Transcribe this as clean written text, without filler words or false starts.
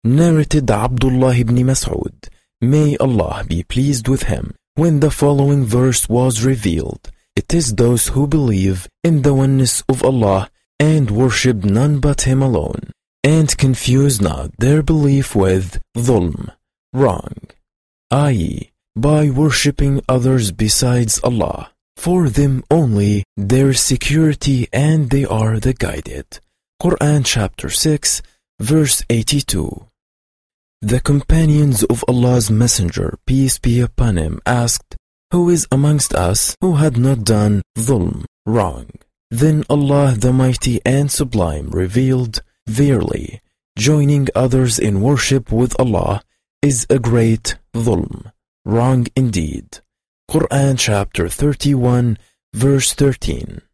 Narrated Abdullah ibn Mas'ud, may Allah be pleased with him, when the following verse was revealed. It is those who believe in the oneness of Allah and worship none but Him alone, and confuse not their belief with dhulm, wrong, i.e., by worshipping others besides Allah. For them only there is security and they are the guided. Quran chapter 6, verse 82. The companions of Allah's Messenger, peace be upon him, asked, who is amongst us who had not done dhulm, wrong? Then Allah the Mighty and Sublime revealed, verily, joining others in worship with Allah is a great dhulm, wrong indeed. Quran chapter 31, verse 13.